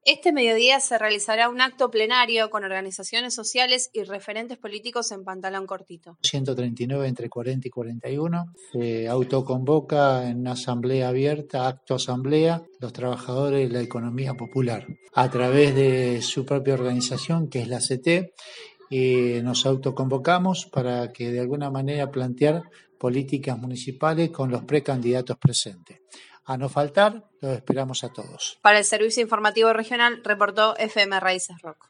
Este mediodía se realizará un acto plenario con organizaciones sociales y referentes políticos en pantalón cortito. 139 entre 40 y 41. Se autoconvoca en una asamblea abierta, acto asamblea, los trabajadores de la economía popular. A través de su propia organización, que es la CT, nos autoconvocamos para que de alguna manera plantear políticas municipales con los precandidatos presentes. A no faltar, los esperamos a todos. Para el Servicio Informativo Regional, reportó FM Raíces Rock.